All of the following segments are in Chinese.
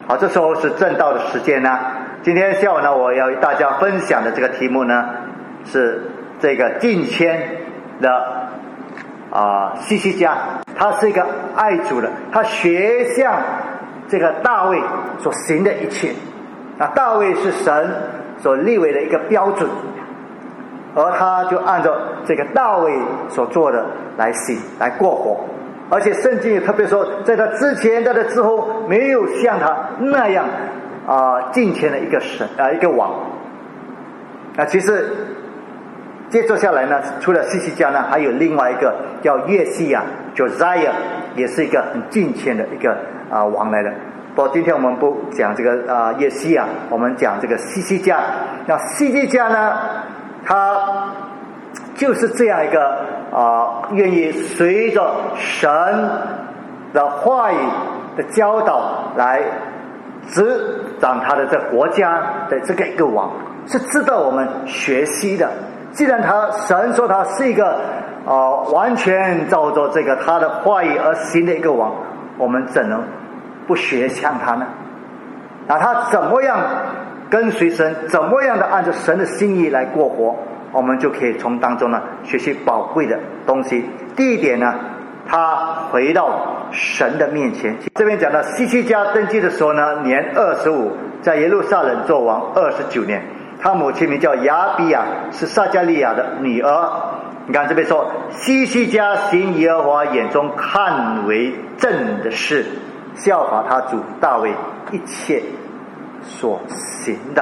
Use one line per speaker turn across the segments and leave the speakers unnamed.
好，这时候是正道的时间呢。今天下午呢，我要与大家分享的这个题目呢，是这个敬谦的西西家。他是一个爱主的，他学像这个大卫所行的一切。大卫是神所立为的一个标准，而他就按照这个大卫所做的来行来过活。而且圣经也特别说，在他之前在他之后没有像他那样敬虔的一个神一个王。其实接着下来呢，除了西西家呢，还有另外一个叫约西亚 Josiah， 也是一个很敬虔的一个王来的。不过今天我们不讲这个约西亚，我们讲这个西西家。那西西家呢，他就是这样一个愿意随着神的话语的教导来执掌他的这国家的这个一个王，是值得我们学习的。既然神说他是一个完全照着这个他的话语而行的一个王，我们怎能不学像他呢？他怎么样跟随神，怎么样的按照神的心意来过活，我们就可以从当中呢学习宝贵的东西。第一点呢，他回到神的面前。这边讲到西西家登基的时候呢，年25，在耶路撒冷做王29年。他母亲名叫亚比亚，是撒迦利亚的女儿。你看这边说，西西家行耶和华眼中看为正的事，效法他主大卫一切所行的。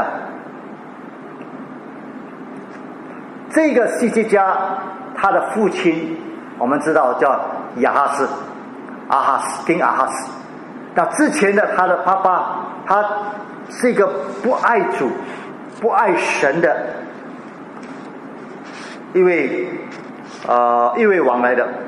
这个西西家他的父亲我们知道叫亚哈斯，丁亚哈斯。那之前的他的爸爸，他是一个不爱主不爱神的一位王来的。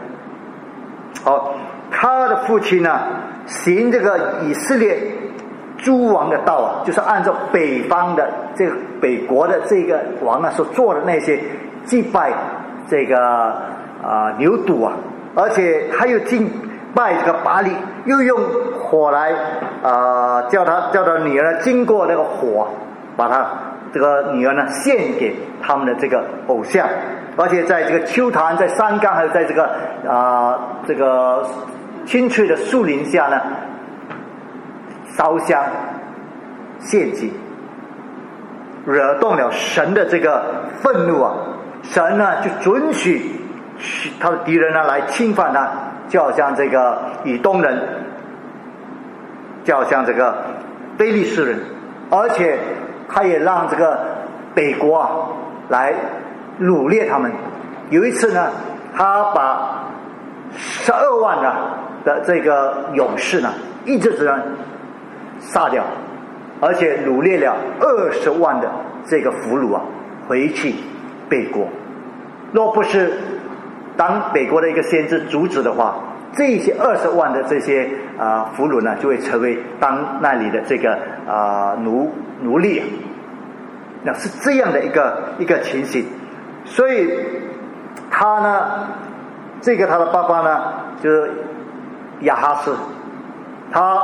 他的父亲呢，行这个以色列诸王的道就是按照北方的这个北国的这个王所做的那些祭拜这个牛犊而且他又敬拜这个巴力，又用火来叫他女儿经过那个火，把他这个女儿呢献给他们的这个偶像。而且在这个丘坛，在山冈，还有在这个青翠的树林下呢，烧香献祭，惹动了神的这个愤怒神呢就准许他的敌人呢来侵犯他，就好像这个以东人，就好像这个非利士人，而且他也让这个北国来掳掠他们。有一次呢，他把12万的这个勇士呢一直杀掉，而且掳掠了20万的这个俘虏回去北国。若不是当北国的一个先知阻止的话，这些20万的这些俘虏呢就会成为当那里的这个奴隶。那是这样的一个情形。所以他呢，他的爸爸呢就是亚哈斯，他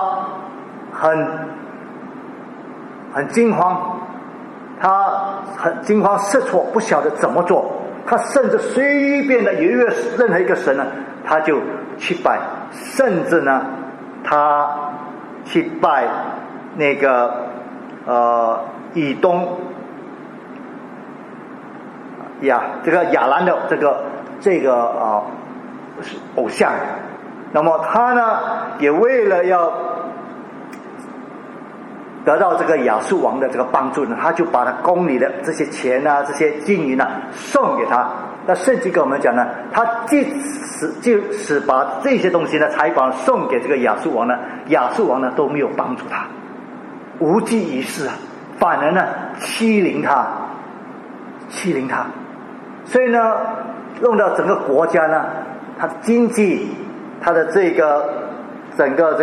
很惊慌，失措，不晓得怎么做。他甚至随便的有任何一个神呢，他就去拜，甚至呢他去拜那个以东这个亚兰的这个偶像。那么他呢也为了要得到这个亚述王的这个帮助呢，他就把他宫里的这些钱这些金银送给他。那圣经跟我们讲呢，他即使把这些东西呢财宝送给这个亚述王呢，亚述王呢都没有帮助他，无济于事反而呢欺凌他。所以呢弄到整个国家呢，他的经济，他的这个整个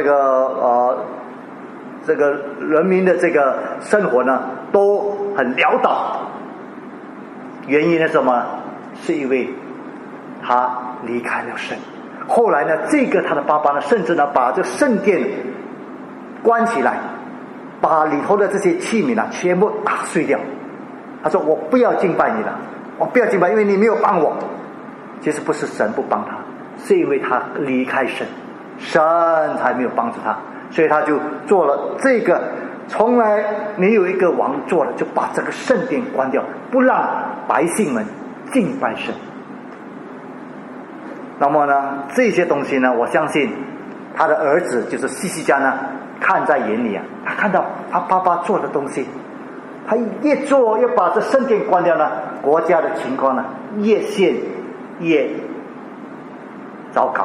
这个人民的这个生活呢都很潦倒。原因是什么？是因为他离开了神。后来呢，他的爸爸呢，甚至呢把这圣殿关起来， 把里头的这些器皿全部打碎掉。他说我不要敬拜你了，我不要敬拜，因为你没有帮我。其实不是神不帮他，是因为他离开神，神才没有帮助他，所以他就做了这个从来没有一个王做的，就把这个圣殿关掉，不让百姓们敬拜神。那么呢，这些东西呢，我相信他的儿子就是西西家呢，看在眼里啊，他看到他爸爸做的东西，他越做越把这圣殿关掉呢，国家的情况呢越陷越糟糕。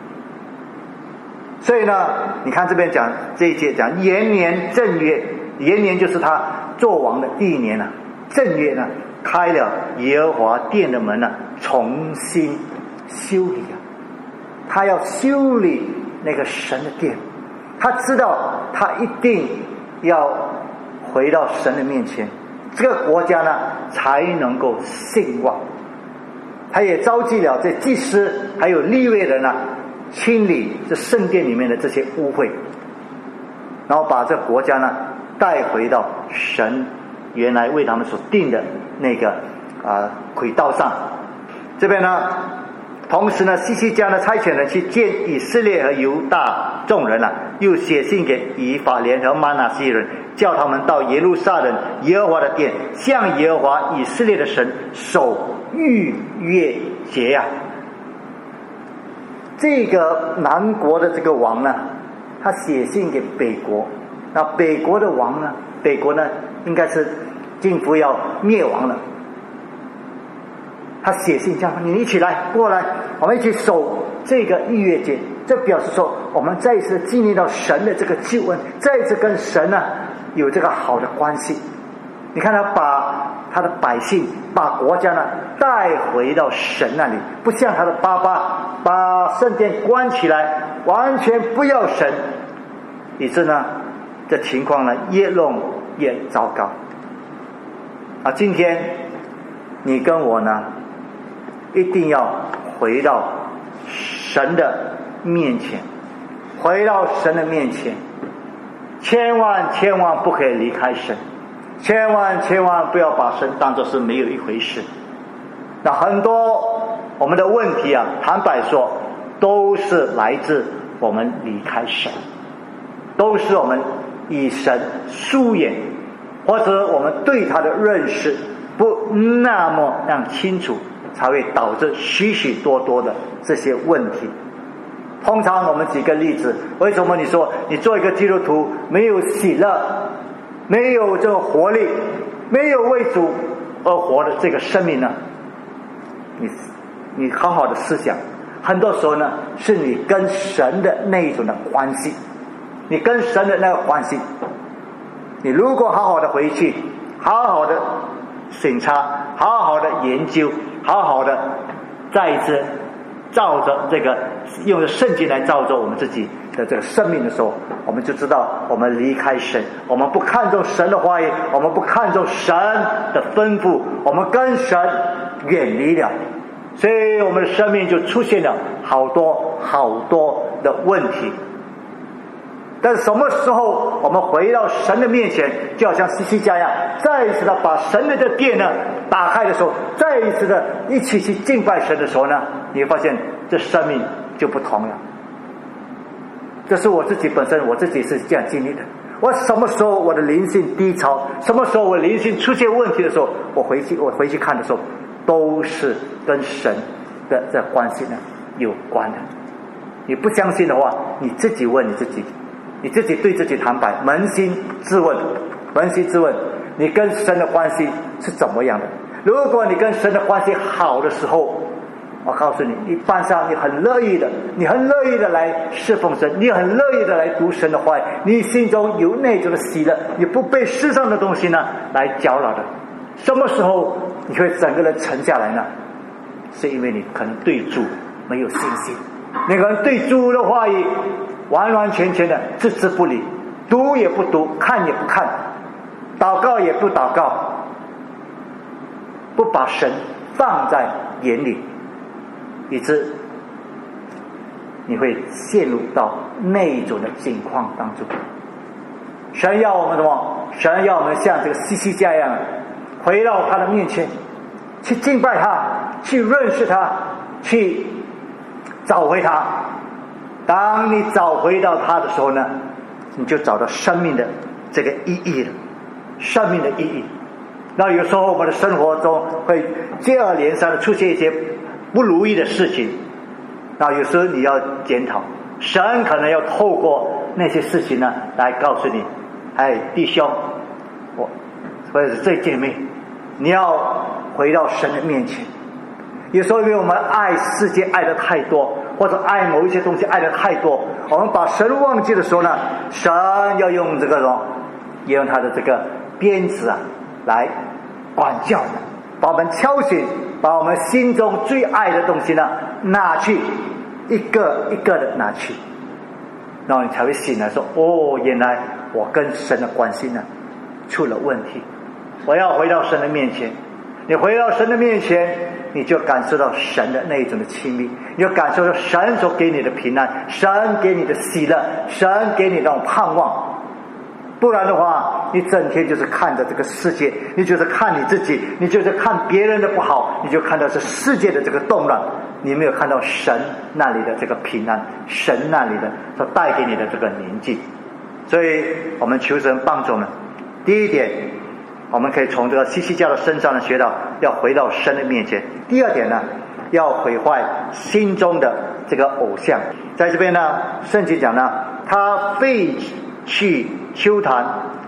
所以呢，你看这边讲这一节讲元年正月，元年就是他做王的第一年啊，正月呢开了耶和华殿的门呢，重新修理啊，他要修理那个神的殿，他知道他一定要回到神的面前，这个国家呢才能够兴旺。他也召集了这祭司还有利未人清理这圣殿里面的这些污秽，然后把这国家呢带回到神原来为他们所定的那个轨道上。这边呢，同时呢，西西家呢差遣人去见以色列和犹大众人又写信给以法莲和玛拿西人，叫他们到耶路撒冷耶和华的殿，向耶和华以色列的神守逾越节呀。这个南国的这个王呢，他写信给北国，那北国的王呢，北国呢应该是近乎要灭亡了。他写信叫你一起来过来，我们一起守这个逾越节，这表示说我们再一次经历到神的这个救恩，再一次跟神有这个好的关系。你看他把他的百姓把国家带回到神那里，不像他的爸爸把圣殿关起来，完全不要神，以致这情况越弄越糟糕。今天你跟我一定要回到神的面前，回到神的面前，千万不可以离开神，千万不要把神当作是没有一回事。那很多我们的问题坦白说都是来自我们离开神，都是我们以神疏远，或者我们对他的认识不那么清楚，才会导致许许多多的这些问题。通常我们举个例子，为什么你说你做一个基督徒没有喜乐，没有这个活力，没有为主而活的这个生命呢？你好好的思想，很多时候是你跟神的那一种的关系，你跟神的那个关系，你如果好好的回去，好好的审查，好好的研究，好好的再一次照着这个用圣经来照着我们自己的这个生命的时候，我们就知道我们离开神，我们不看重神的话语，我们不看重神的吩咐，我们跟神远离了，所以我们的生命就出现了好多的问题。但是什么时候我们回到神的面前，就好像西西家一样，再一次的把神的这殿打开的时候，再一次的一起去敬拜神的时候你会发现这生命就不同了。这是我自己本身，我自己是这样经历的。我什么时候我的灵性低潮，什么时候我灵性出现问题的时候，我回去看的时候，都是跟神的这关系有关的。你不相信的话，你自己问你自己，你自己对自己坦白，扪心自问，你跟神的关系是怎么样的？如果你跟神的关系好的时候，我告诉你，一般上你很乐意的来侍奉神，你很乐意的来读神的话，你心中有那种的喜乐，你不被世上的东西来搅扰的。什么时候你会整个人沉下来呢？是因为你可能对主没有信心，你可能对主的话语完完全全的置之不理，读也不读，看也不看，祷告也不祷告，不把神放在眼里，以致你会陷入到那种的境况当中。 神要我们什么？神要我们像这个西西家一样，回到他的面前，去敬拜他，去认识他，去找回他。当你找回到他的时候呢，你就找到生命的这个意义了，生命的意义。那有时候我们的生活中会接二连三的出现一些不如意的事情，那有时候你要检讨，神可能要透过那些事情呢来告诉你，弟兄，或者是这姐妹，你要回到神的面前。有时候因为我们爱世界爱的太多，或者爱某一些东西爱的太多，我们把神忘记的时候呢，神要用这个也用他的这个鞭子来管教，把我们敲醒，把我们心中最爱的东西呢拿去，一个一个的拿去，然后你才会醒来说，原来我跟神的关系呢出了问题，我要回到神的面前。你回到神的面前，你就感受到神的那一种的亲密，你就感受到神所给你的平安，神给你的喜乐，神给你那种盼望。不然的话，你整天就是看着这个世界，你就是看你自己，你就是看别人的不好，你就看到是世界的这个动乱，你没有看到神那里的这个平安，神那里的所带给你的这个宁静。所以我们求神帮助我们。第一点，我们可以从这个西西家的身上呢学到要回到神的面前。第二点呢，要毁坏心中的这个偶像。在这边呢，圣经讲呢，他废去丘坛，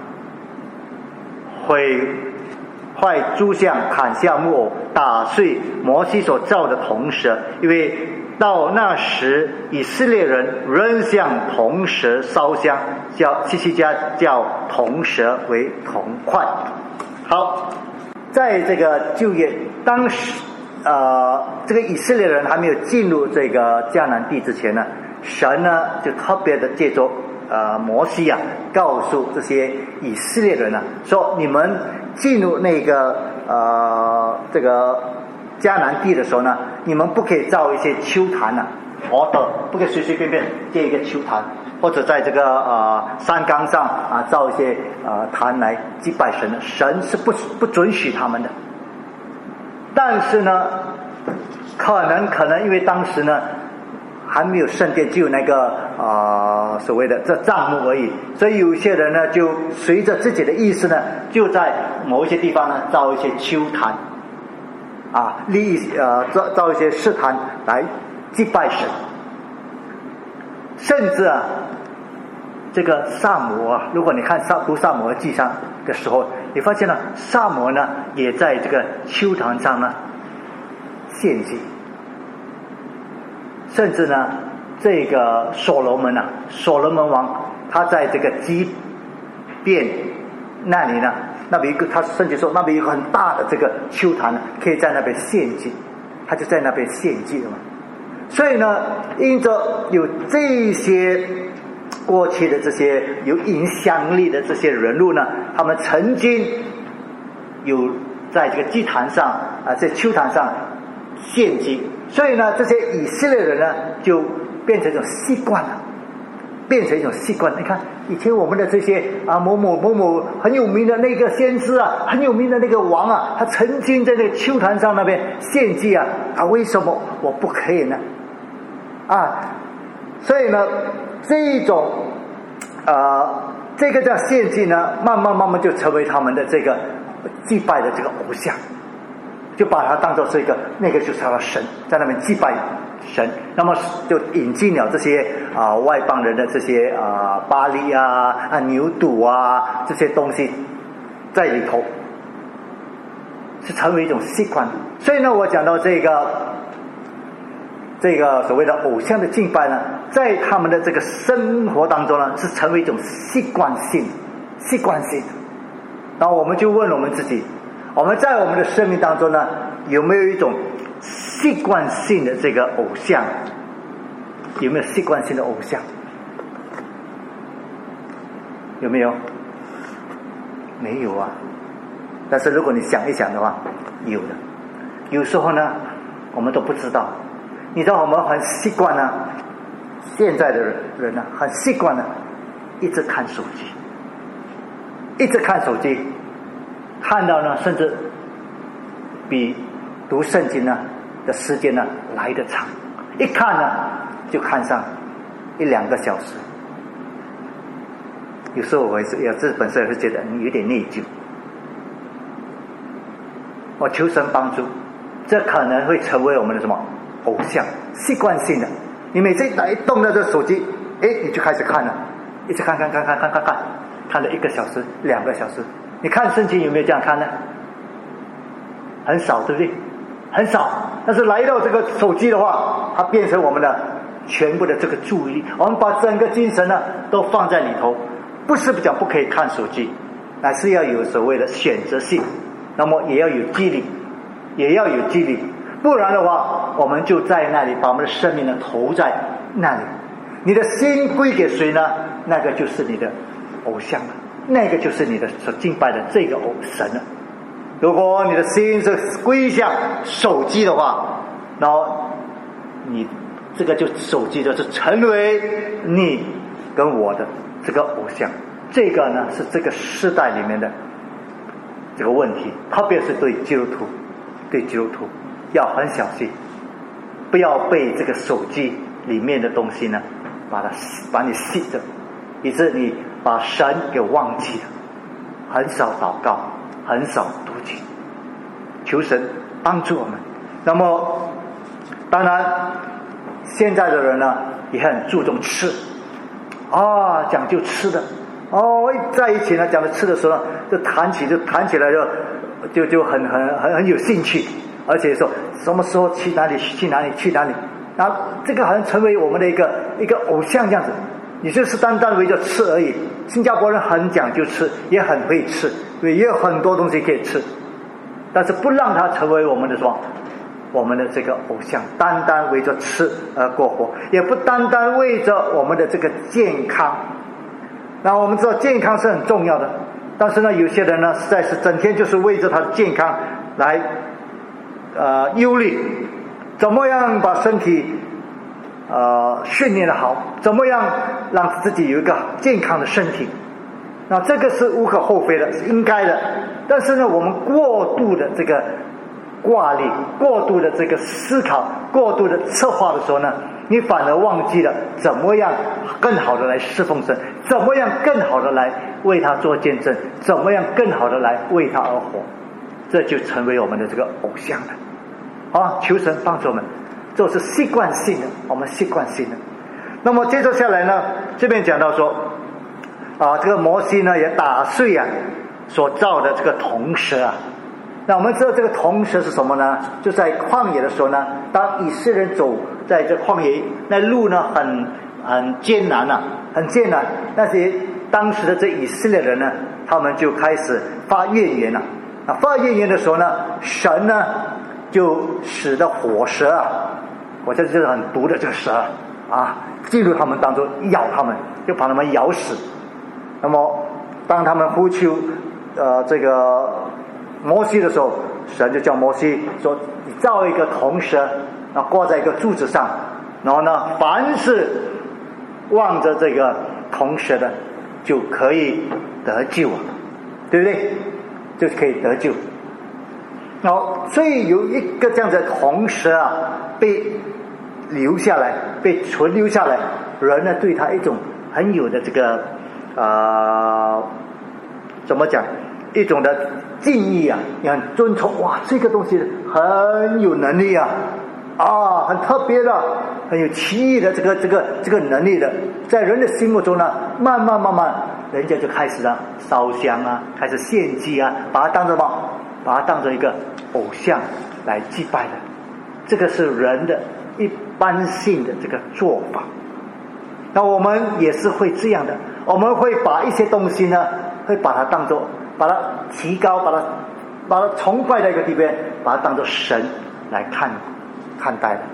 毁坏诸像，砍下木偶，打碎摩西所造的铜蛇，因为到那时以色列人仍向铜蛇烧香，叫西西家叫铜蛇为铜块。好，在这个旧约，当时这个以色列人还没有进入这个迦南地之前呢，神呢就特别的借着摩西告诉这些以色列人说你们进入那个这个迦南地的时候呢，你们不可以造一些丘坛不可以随随便便建一个丘坛，或者在这个山冈上造一些坛来祭拜神的，神是不准许他们的。但是呢，可能因为当时呢还没有圣殿，只有那个所谓的这帐幕而已，所以有一些人呢就随着自己的意思呢，就在某一些地方呢造一些丘坛造一些石坛来祭拜神。甚至这个撒母耳如果你看读撒母耳记上的时候，你发现了撒母耳呢也在这个丘坛上呢献祭。甚至呢这个所罗门王他在这个基遍那里呢，那边他甚至说那边有一个很大的这个丘坛呢，可以在那边献祭，他就在那边献祭了嘛。所以呢，因着有这些过去的这些有影响力的这些人物呢，他们曾经有在这个祭坛上在丘坛上献祭，所以呢这些以色列人呢就变成一种习惯了，你看以前我们的这些某某很有名的那个先知很有名的那个王他曾经在那个丘坛上那边献祭为什么我不可以呢？所以呢这种这个叫献祭呢，慢慢就成为他们的这个祭拜的这个偶像，就把它当作是一个那个就是他的神，在那边祭拜神，那么就引进了这些外邦人的这些巴力牛犊这些东西在里头，是成为一种习惯。所以呢，我讲到这个所谓的偶像的敬拜呢，在他们的这个生活当中呢，是成为一种习惯性。然后我们就问我们自己，我们在我们的生命当中呢，有没有一种习惯性的这个偶像？有没有习惯性的偶像？有没有？没有但是如果你想一想的话，有的。有时候呢我们都不知道。你知道我们很习惯现在的人很习惯一直看手机， 一直看手机，看到呢甚至比读圣经呢的时间呢来得长，一看呢就看上1-2个小时。有时候我也是本身也会觉得有点内疚。我求神帮助，这可能会成为我们的什么偶像，习惯性的。你每次一动到这手机，你就开始看了，一直看了1个小时、2个小时。你看圣经有没有这样看呢？很少，对不对？很少。但是来到这个手机的话，它变成我们的全部的这个注意力，我们把整个精神呢都放在里头。不是讲不可以看手机，乃是要有所谓的选择性，那么也要有纪律，不然的话我们就在那里把我们的生命呢投在那里。你的心归给谁呢？那个就是你的偶像了，那个就是你的所敬拜的这个神了。如果你的心是归向手机的话，然后你这个就手机就是成为你跟我的这个偶像。这个呢是这个时代里面的这个问题，特别是对基督徒要很小心，不要被这个手机里面的东西呢把你吸着，以致你把神给忘记了，很少祷告，很少读经。求神帮助我们。那么当然现在的人呢也很注重吃讲究吃的在一起呢讲的吃的时候呢，就谈起来就很有兴趣，而且说什么时候去哪里，然后这个好像成为我们的一个偶像这样子。你就是单单围着吃而已。新加坡人很讲究吃，也很会吃，也有很多东西可以吃，但是不让它成为我们的什么，我们的这个偶像，单单围着吃而过活，也不单单为着我们的这个健康。那我们知道健康是很重要的，但是呢有些人呢实在是整天就是为着他的健康来忧虑，怎么样把身体训练得好，怎么样让自己有一个健康的身体。那这个是无可厚非的，是应该的。但是呢我们过度的这个挂虑，过度的这个思考，过度的策划的时候呢，你反而忘记了怎么样更好的来侍奉神，怎么样更好的来为他做见证，怎么样更好的来为他而活。这就成为我们的这个偶像了。求神帮助我们，这是习惯性的，我们习惯性的。那么接着下来呢，这边讲到说这个摩西呢也打碎所造的这个铜蛇那我们知道这个铜蛇是什么呢？就在旷野的时候呢，当以色列人走在这旷野，那路呢很艰难很艰难。那些当时的这以色列人呢，他们就开始发怨言了。发怨言的时候呢，神呢就使得火蛇我这就是很毒的这个蛇进入他们当中，咬他们，就把他们咬死。那么当他们呼求这个摩西的时候，神就叫摩西说，你造一个铜蛇，挂在一个柱子上，然后呢凡是望着这个铜蛇的就可以得救对不对？就可以得救。然后所以有一个这样的铜蛇被留下来，被存留下来，人呢对他一种很有的这个怎么讲，一种的敬意也很尊崇。这个东西很有能力很特别的，很有奇异的这个能力的，在人的心目中呢，慢慢人家就开始烧香开始献祭把它当作什么？把它当作一个偶像来祭拜的。这个是人的一般性的这个做法。那我们也是会这样的，我们会把一些东西呢，会把它当作，把它提高，把它崇拜的一个地方，把它当作神来看待的。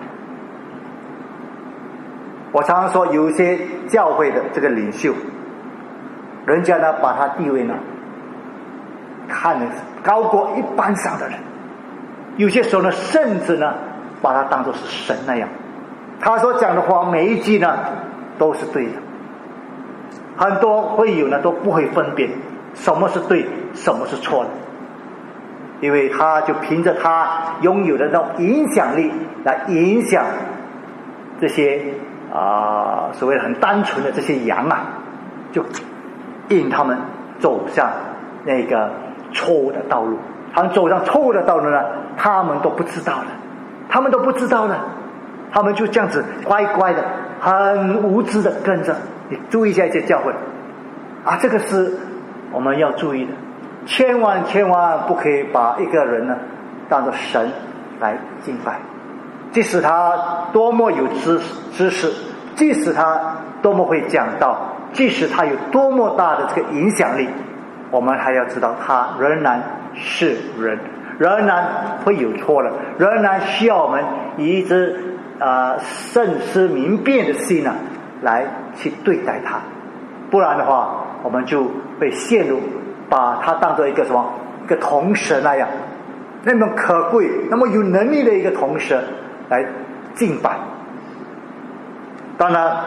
我常常说，有一些教会的这个领袖，人家呢把他地位呢看得高过一般上的人，有些时候呢甚至呢把他当作是神那样，他所讲的话每一句呢都是对的。很多会友呢都不会分辨什么是对，什么是错的。因为他就凭着他拥有的那种影响力来影响这些所谓很单纯的这些羊啊，就引他们走向那个错误的道路。他们走上错误的道路呢，他们都不知道了，他们就这样子乖乖的很无知的跟着。你注意一下一些教会这个是我们要注意的，千万不可以把一个人呢当作神来敬拜。即使他多么有知识，即使他多么会讲道，即使他有多么大的这个影响力，我们还要知道他仍然是人，仍然会有错了，仍然需要我们以一只慎思明辨的心呢来去对待他。不然的话，我们就被陷入把他当作一个什么一个铜蛇那样，那么可贵那么有能力的一个铜蛇来敬拜。当然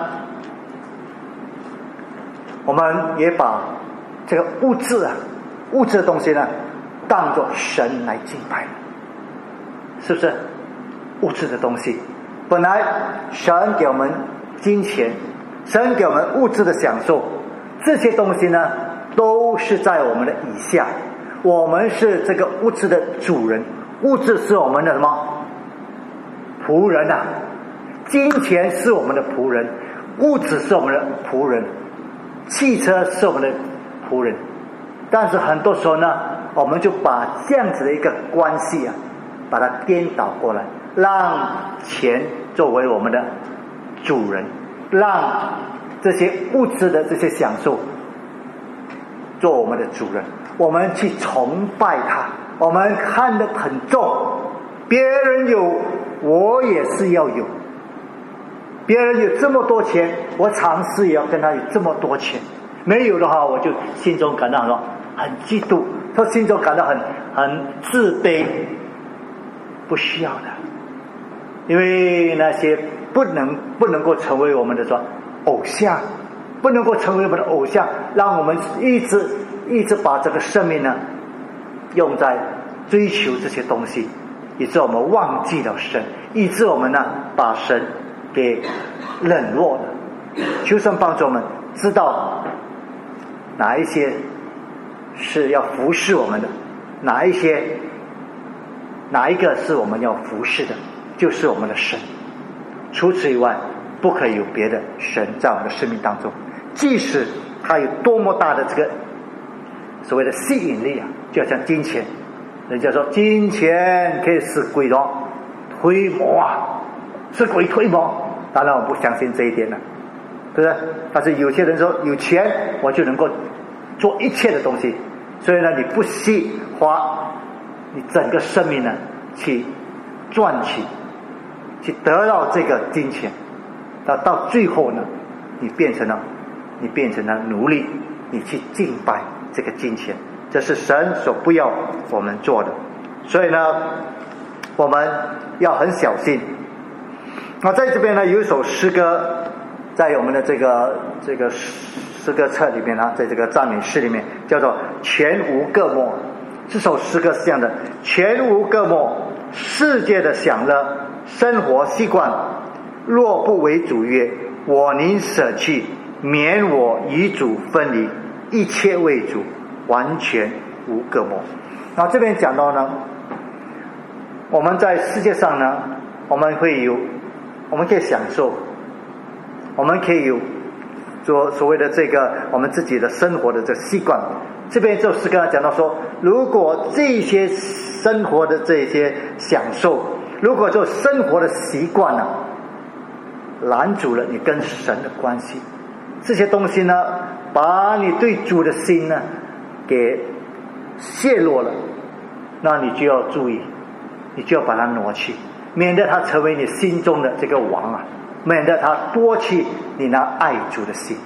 我们也把这个物质的东西呢当作神来敬拜，是不是？物质的东西本来神给我们金钱，神给我们物质的享受，这些东西呢都是在我们的以下，我们是这个物质的主人，物质是我们的什么仆人金钱是我们的仆人，物质是我们的仆人，汽车是我们的仆人。但是很多时候呢，我们就把这样子的一个关系把它颠倒过来，让钱作为我们的主人，让这些物质的这些享受做我们的主人，我们去崇拜他，我们看得很重，别人有我也是要有，别人有这么多钱，我尝试也要跟他有这么多钱，没有的话我就心中感到很嫉妒，他心中感到很自卑。不需要的，因为那些不能够成为我们的偶像，不能够成为我们的偶像，让我们一直把这个生命呢用在追求这些东西，以致我们忘记了神，以致我们呢把神给冷落了。求神帮助我们知道哪一些是要服侍我们的，哪一个是我们要服侍的，就是我们的神。除此以外，不可以有别的神在我们的生命当中，即使它有多么大的这个所谓的吸引力就好像金钱，人家说金钱可以使鬼推磨是鬼推磨，当然我不相信这一点了，对不对？但是有些人说有钱我就能够做一切的东西，所以呢你不惜花你整个生命呢去赚取，去得到这个金钱，到最后呢你变成了奴隶，你去敬拜这个金钱，这是神所不要我们做的。所以呢我们要很小心。那在这边呢有一首诗歌，在我们的这个诗歌册里面在这个赞美诗里面叫做全无各没。这首诗歌是这样的：全无各没，世界的享乐，生活习惯，若不为主约，我宁舍弃，免我与主分离，一切为主，完全无各没。然后这边讲到呢，我们在世界上呢，我们可以享受，我们可以有所谓的这个我们自己的生活的这个习惯。这边就是跟他讲到说，如果这些生活的这些享受，如果就生活的习惯拦阻了你跟神的关系，这些东西呢把你对主的心呢给泄露了，那你就要注意，你就要把它挪去，免得它成为你心中的这个王免得它夺去你那爱主的心。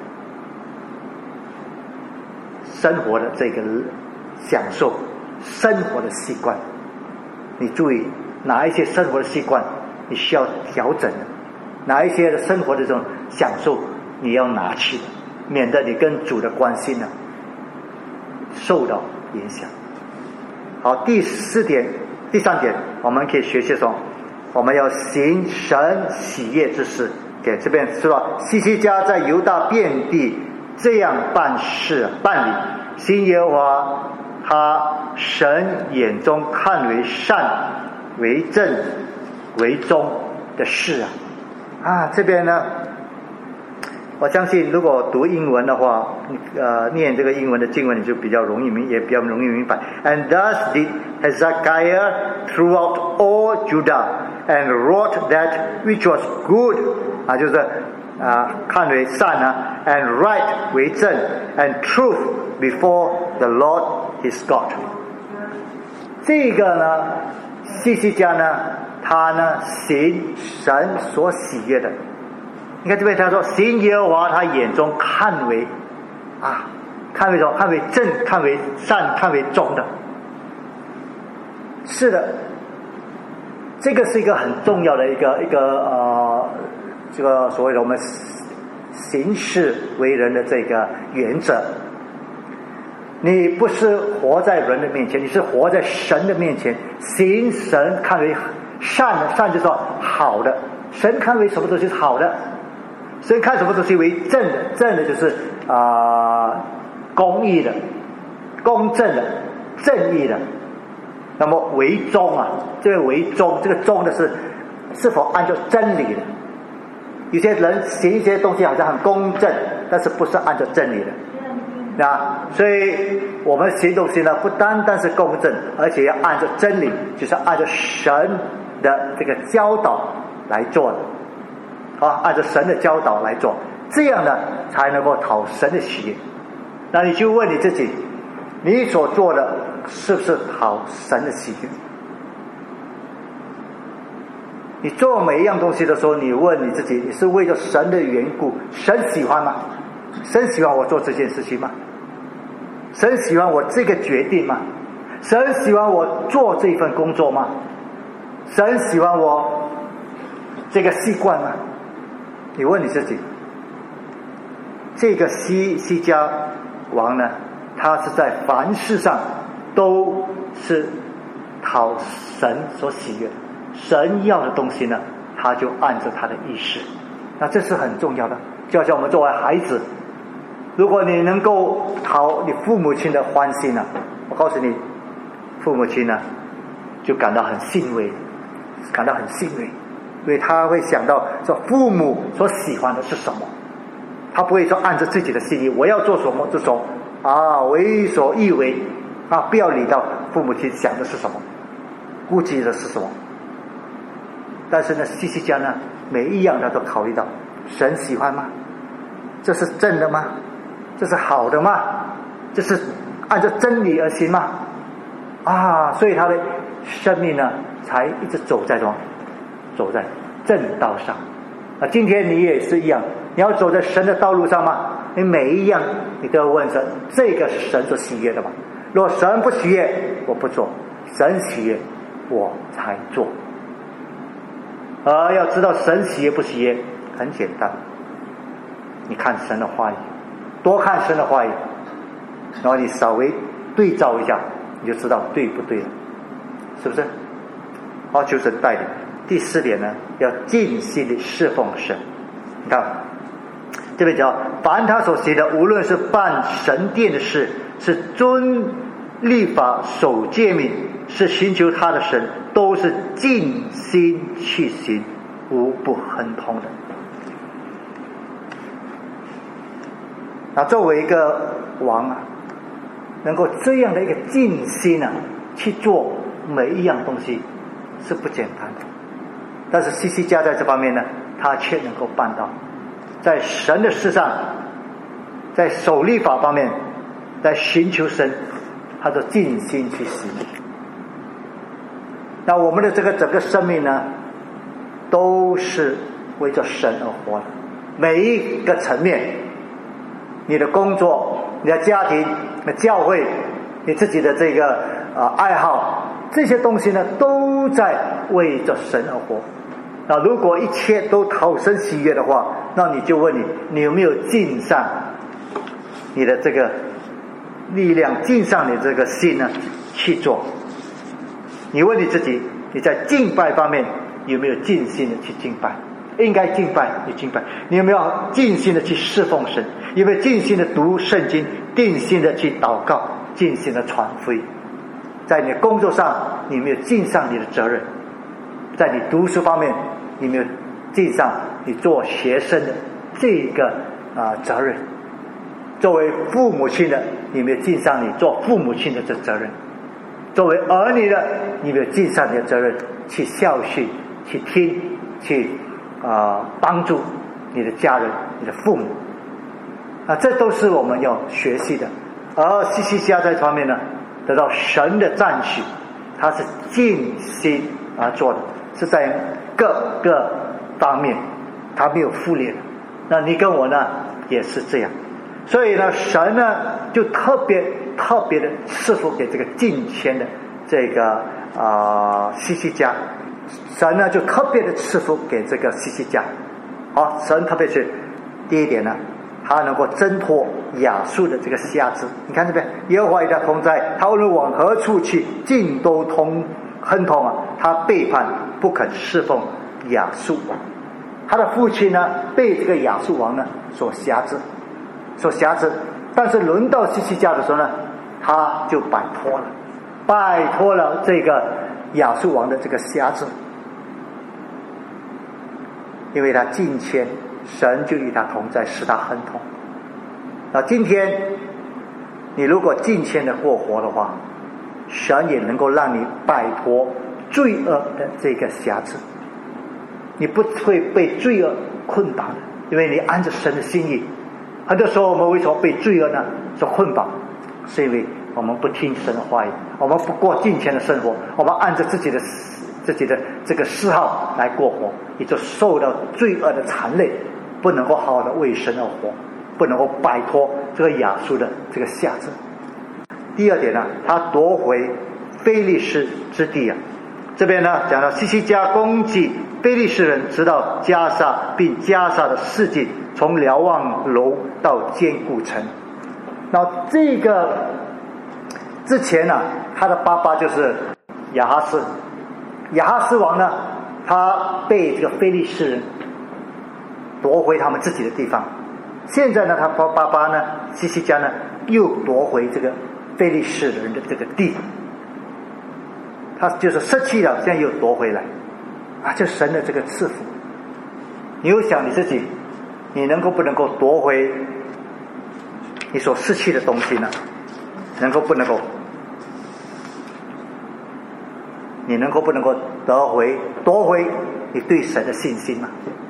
生活的这个享受，生活的习惯，你注意哪一些生活的习惯你需要调整的，哪一些的生活的这种享受你要拿去的，免得你跟主的关系呢受到影响。好，第三点，我们可以学习说，我们要行神喜悦之事。给这边说，希西家在犹大遍地这样办理，行耶和华他神眼中看为善、为正、为忠的事这边呢，我相信如果读英文的话，念这个英文的经文你就比较容易明白。And thus did Hezekiah throughout all Judah and wrought that which was good， 就是看为善and right 为正 and truth before the Lord his God。这个呢，希西家呢，他呢行神所喜悦的。你看这边他说，行耶和华他眼中看为看为什么？看为正，看为善，看为忠的。是的，这个是一个很重要的一个这个所谓的我们行事为人的这个原则。你不是活在人的面前，你是活在神的面前，行神看为善的，善就是说好的，神看为什么东西是好的，神看什么东西为正的，正的就是公义的、公正的、正义的。那么为忠这个为忠，这个忠的是否按照真理的。有些人行一些东西好像很公正，但是不是按照真理的。所以我们行东西呢，不单单是公正，而且要按照真理，就是按照神的这个教导来做的。按照神的教导来做，这样呢才能够讨神的喜悦。那你就问你自己，你所做的是不是讨神的喜悦？你做每一样东西的时候，你问你自己，你是为了神的缘故，神喜欢吗？神喜欢我做这件事情吗？神喜欢我这个决定吗？神喜欢我做这份工作吗？神喜欢我这个习惯吗？你问你自己。这个西家王呢，他是在凡事上都是讨神所喜悦的，神要的东西呢，他就按照他的意思。那这是很重要的。就好像我们作为孩子，如果你能够讨你父母亲的欢心呢，我告诉你，父母亲呢就感到很欣慰，因为他会想到说父母所喜欢的是什么，他不会说按照自己的心意，我要做什么这种为所欲为不要理到父母亲想的是什么，顾忌的是什么。但是呢，希西家呢，每一样他都考虑到神喜欢吗？这是正的吗？这是好的吗？这是按照真理而行吗？所以他的生命呢，才一直走在正道上。今天你也是一样，你要走在神的道路上吗？你每一样你都要问神，这个是神所喜悦的吗？如果神不喜悦，我不做；神喜悦，我才做。而要知道神喜悦不喜悦，很简单，你看神的话语，多看神的话语，然后你稍微对照一下，你就知道对不对了，是不是？好，求神带领。第四点呢，要尽心的侍奉神。你看这边讲，凡他所行的，无论是办神殿的事，是遵律法守诫命，是寻求他的神，都是尽心去行，无不亨通的。那作为一个王能够这样的一个尽心去做每一样东西是不简单的。但是希西家在这方面呢，他却能够办到，在神的事上，在守律法方面，在寻求神，他就尽心去行。那我们的这个整个生命呢，都是为着神而活的，每一个层面，你的工作、你的家庭、你的教会、你自己的这个爱好，这些东西呢，都在为着神而活。那如果一切都讨神喜悦的话，那你就问你有没有尽上你的这个力量，尽上你这个心呢去做。你问你自己，你在敬拜方面有没有尽心的去敬拜？应该敬拜你敬拜，你有没有尽心的去侍奉神？有没有尽心的读圣经，尽心的去祷告，尽心的传福音？在你的工作上，你有没有尽上你的责任？在你读书方面，你有没有尽上你做学生的这个责任？作为父母亲的，你有没有尽上你做父母亲的这责任？作为儿女的，你有没有尽上你的责任，去孝训，去听，去帮助你的家人，你的父母？这都是我们要学习的。而西西家在这方面呢，得到神的赞许，他是尽心而做的，是在各个方面他没有忽略的。那你跟我呢也是这样，所以呢神呢就特别的赐福给这个敬虔的这个西西家，神呢就特别的赐福给这个西西家。神特别是第一点呢，他能够挣脱亚述的这个辖制。你看这边，耶和华与他同在，他无论往何处去，尽都亨通他背叛，不肯侍奉亚述王。他的父亲呢被这个亚述王呢所辖制，但是轮到西西家的时候呢，他就摆脱了这个亚述王的这个辖制，因为他敬虔，神就与他同在，使他亨通。今天你如果敬虔的过活的话，神也能够让你摆脱罪恶的这个辖制，你不会被罪恶困绑，因为你按着神的心意。很多时候我们为什么被罪恶呢所困绑？是因为我们不听神的话语，我们不过敬虔的生活，我们按着自己的这个嗜好来过活，也就受到罪恶的缠累，不能够好好的为神而活，不能够摆脱这个亚述的这个辖制。第二点呢，他夺回非利士之地这边呢讲到西西家攻击非利士人，直到加沙，并加沙的四境，从瞭望楼到坚固城。那这个之前呢，他的爸爸就是亚哈斯王呢，他被这个非利士人夺回他们自己的地方。现在呢，他爸爸呢西西家呢又夺回这个非利士人的这个地，他就是失去了，现在又夺回来这神的这个赐福。你又想你自己，你不能够夺回你所失去的东西呢？不能够夺回你对神的信心吗？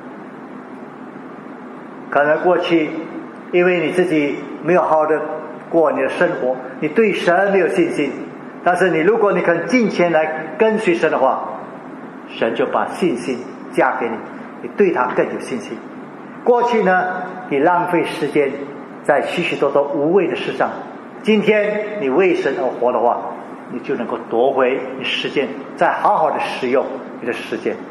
可能过去因为你自己没有好好的过你的生活，你对神没有信心，但是如果你肯敬虔来跟随神的话，神就把信心加给你，你对他更有信心。过去呢，你浪费时间在许许多多无谓的事上，今天你为神而活的话，你就能够夺回你时间，再好好的使用你的时间，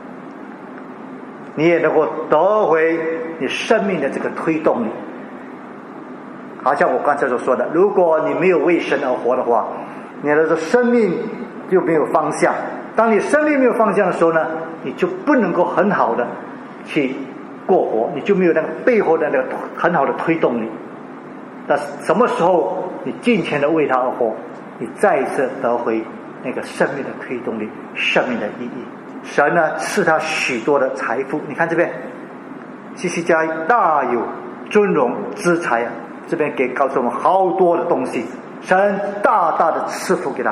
你也能够得回你生命的这个推动力。好像我刚才所说的，如果你没有为神而活的话，你的生命就没有方向。当你生命没有方向的时候呢，你就不能够很好的去过活，你就没有那个背后的那个很好的推动力。那什么时候你尽全的为他而活，你再一次得回那个生命的推动力，生命的意义。神呢赐他许多的财富，你看这边西西家大有尊荣资财这边告诉我们好多的东西，神大大的赐福给他。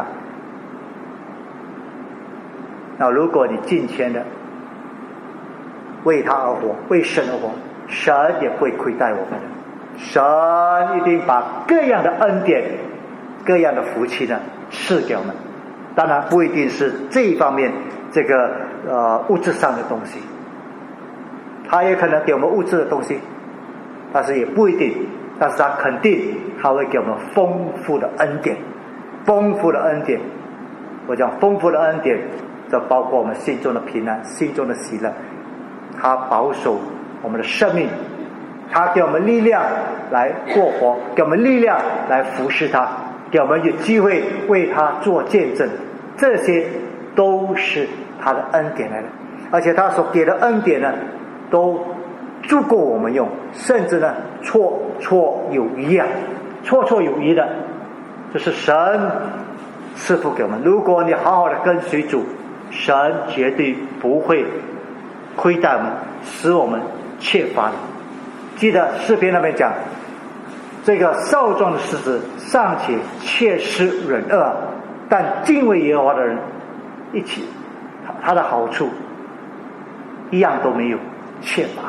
那如果你尽全的为他而活，为神而活，神也不会亏待我们的。神一定把各样的恩典、各样的福气呢赐给我们。当然不一定是这一方面这个物质上的东西，他也可能给我们物质的东西，但是也不一定，但是他肯定他会给我们丰富的恩典。丰富的恩典，我讲丰富的恩典，这包括我们心中的平安，心中的喜乐。他保守我们的生命他给我们力量来过活，给我们力量来服侍他，给我们有机会为他做见证，这些都是他的恩典来的。而且他所给的恩典呢，都足够我们用，甚至呢绰绰有余啊，绰绰有余的，就是神赐福给我们。如果你好好的跟随主，神绝对不会亏待我们，使我们缺乏的。记得诗篇那边讲，这个少壮的狮子尚且缺失忍恶，但敬畏耶和华的人一起，他的好处一样都没有缺乏。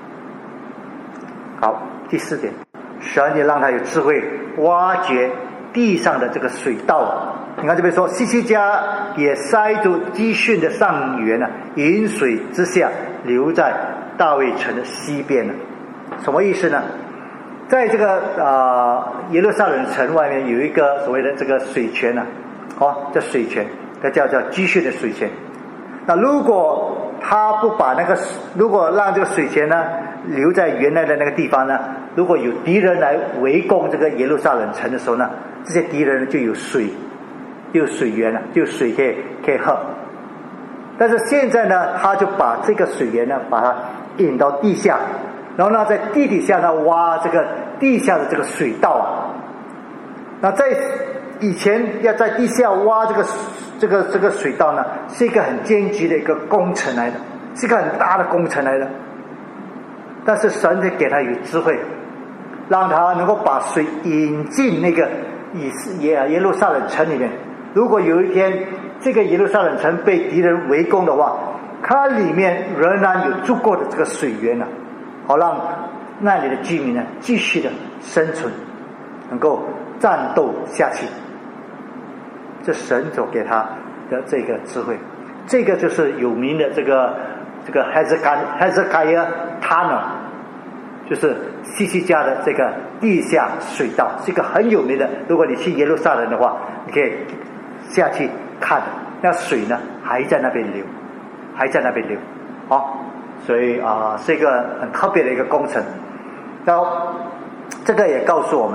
好，第4点，神也让他有智慧挖掘地上的这个水道。你看这边说，希西家也塞住基训的上源呢，饮水之下流在大卫城的西边呢。什么意思呢？在这个耶路撒冷城外面有一个所谓的这个水泉呢，这水泉，这叫基训的水泉。那如果他不把如果让这个水泉呢留在原来的那个地方呢，如果有敌人来围攻这个耶路撒冷城的时候呢，这些敌人就有水源了，就有水可以喝。但是现在呢，他就把这个水源呢，把它引到地下，然后呢，在地底下呢挖这个地下的这个水道。那在以前要在地下挖这个水道呢，是一个很艰巨的一个工程来的，是一个很大的工程来的。但是神就给他有智慧，让他能够把水引进那个耶路撒冷城里面。如果有一天这个耶路撒冷城被敌人围攻的话，它里面仍然有足够的这个水源呢，好让那里的居民呢继续的生存，能够战斗下去。这神所给他的这个智慧，这个就是有名的这个Hezekiah Tunnel， 就是希西家的这个地下水道，是一个很有名的。如果你去耶路撒冷的话，你可以下去看，那水呢还在那边流，所以是一个很特别的一个工程。然后这个也告诉我们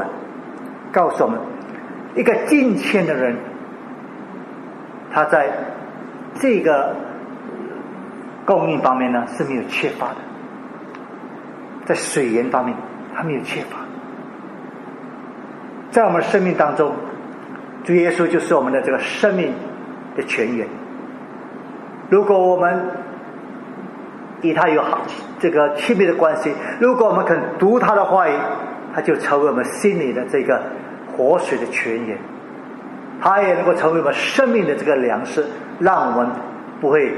一个敬虔的人，他在这个供应方面呢是没有缺乏的，在水源方面他没有缺乏。在我们生命当中，主耶稣就是我们的这个生命的泉源。如果我们与他有这个亲密的关系，如果我们肯读他的话语，他就成为我们心里的这个活水的泉源，他也能够成为我们生命的这个粮食，让我们不会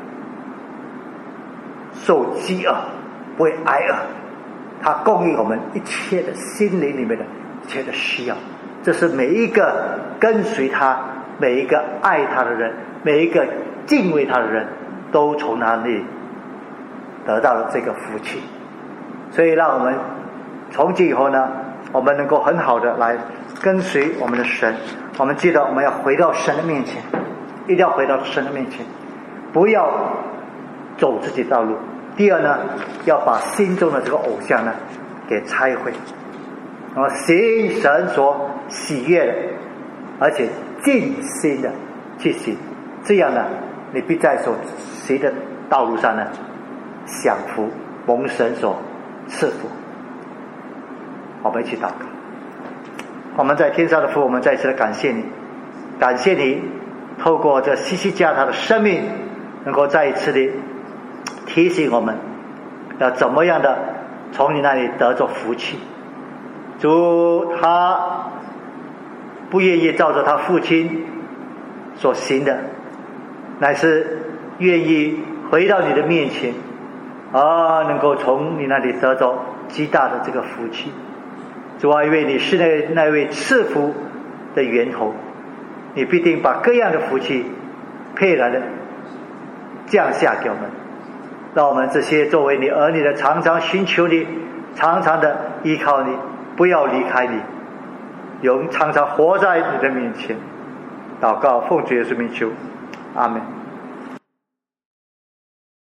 受饥饿，不会挨饿。他供应我们一切的心灵里面的一切的需要。这是每一个跟随他，每一个爱他的人，每一个敬畏他的人，都从他那里得到了这个福气。所以让我们从今以后呢，我们能够很好的来跟随我们的神。我们记得我们要回到神的面前，一定要回到神的面前，不要走自己道路。第二呢，要把心中的这个偶像呢给拆毁，然后行神所喜悦的，而且尽心的去行，这样呢，你必在所行的道路上呢享福，蒙神所赐福。我们一起祷告。我们在天上的父，我们再次的感谢你，感谢你透过这希西家他的生命，能够再一次的提醒我们要怎么样的从你那里得着福气。主他不愿意照着他父亲所行的，乃是愿意回到你的面前，能够从你那里得着极大的这个福气。主啊，因为你是那位赐福的源头，你必定把各样的福气配来的降下给我们，让我们这些作为你儿女的常常寻求你，常常的依靠你，不要离开你，常常活在你的面前。祷告奉主耶稣名求，阿们。